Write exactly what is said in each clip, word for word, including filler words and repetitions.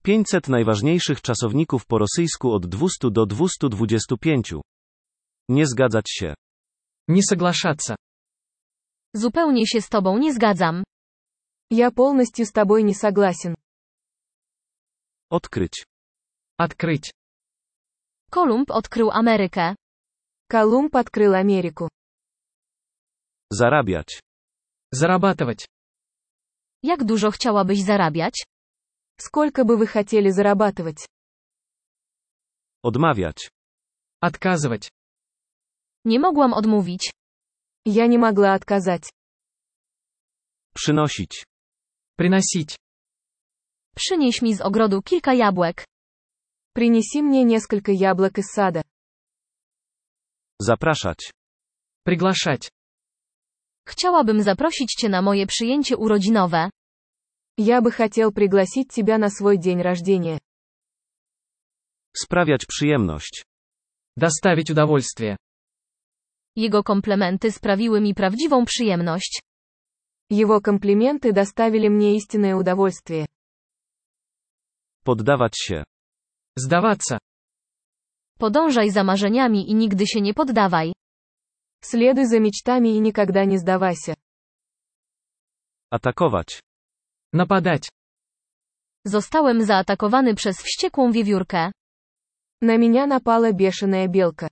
pięćset najważniejszych czasowników po rosyjsku od dwustu do dwustu dwudziestu pięciu. Nie zgadzać się. Не соглашаться. Zupełnie się z tobą nie zgadzam. Я полностью с тобой не согласен. Odkryć. Открыть. Kolumb odkrył Amerykę. Колумб открыл Америку. Zarabiać. Зарабатывать. Jak dużo chciałabyś zarabiać? Сколько бы вы хотели зарабатывать? Odmawiać. Отказывать. Nie mogłam odmówić. Я не могла отказать. Przynosić. Приносить. Przynieś mi z ogrodu kilka jabłek. Принеси мне несколько яблок из сада. Zapraszać. Приглашать. Chciałabym zaprosić cię na moje przyjęcie urodzinowe. Я бы хотел пригласить тебя на свой день рождения. Sprawiać przyjemność. Доставить удовольствие. Jego komplementy sprawiły mi prawdziwą przyjemność. Его комплименты доставили мне истинное удовольствие. Poddawać się. Сдаваться. Podążaj za marzeniami i nigdy się nie poddawaj. Следуй за мечтами и никогда не сдавайся. Atakować. Нападать. Zostałem zaatakowany przez wściekłą wiewiórkę. На меня напала бешеная белка.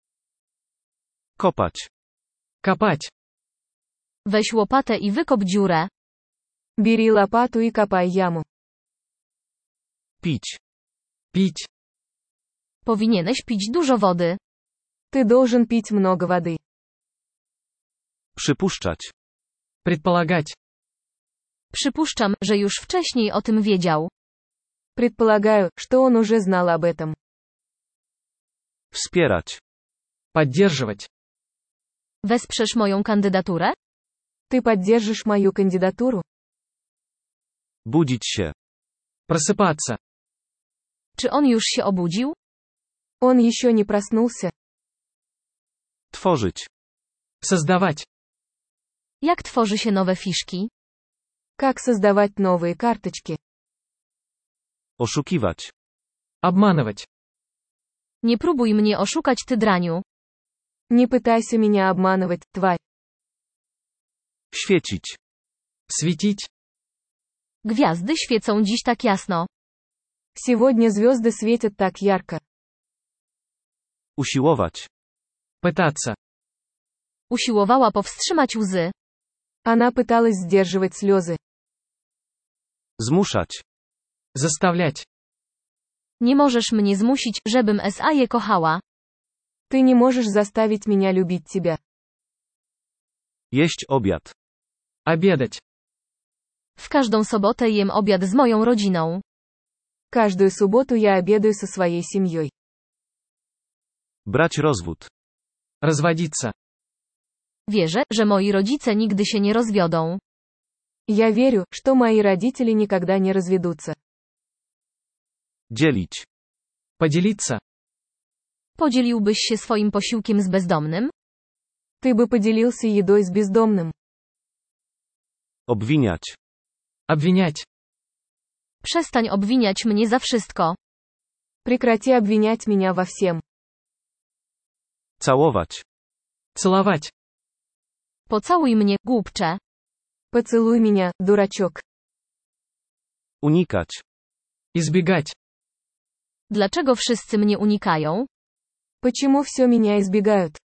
Kopać. Копать. Weź łopatę i wykop dziurę. Бери лопату и копай яму. Pić. Пить. Powinieneś pić dużo wody. Ты должен пить много воды. Przypuszczać. Предполагать. Przypuszczam, że już wcześniej o tym wiedział. Предполагаю, что он уже знал об этом. Wspierać. Поддерживать. Wesprzesz moją kandydaturę? Ты поддержишь мою кандидатуру? Budzić się. Просыпаться. Czy on już się obudził? Он еще не проснулся. Tworzyć. Создавать. Jak tworzy się nowe fiszki? Как создавать новые карточки? Oszukiwać. Обманывать. Nie próbuj mnie oszukać, ty draniu. Не пытайся меня обманывать, тварь. Świecić. Светить. Gwiazdy świecą dziś tak jasno. Сегодня звезды светят так ярко. Usiłować. Пытаться. Usiłowała powstrzymać łzy. Она пыталась сдерживать слезы. Zmuszać. Заставлять. Nie możesz mnie zmusić, żebym sa je kochała. Ты не можешь заставить меня любить тебя. Jeść obiad. Обедать. W każdą sobotę jem obiad z moją rodziną. Каждую субботу я обедаю со своей семьей. Brać rozwód. Разводиться. Wierzę, że moi rodzice nigdy się nie rozwiodą. Я верю, что мои родители никогда не разведутся. Dzielić. Поделиться. Podzieliłbyś się swoim posiłkiem z bezdomnym? Ты бы поделился едой с бездомным. Obwiniać. Обвинять. Przestań obwiniać mnie za wszystko. Прекрати обвинять меня во всем. Całować. Целовать. Pocałuj mnie, głupcze. Поцелуй меня, дурачок. Unikać. Избегать. Dlaczego wszyscy mnie unikają? Почему все меня избегают?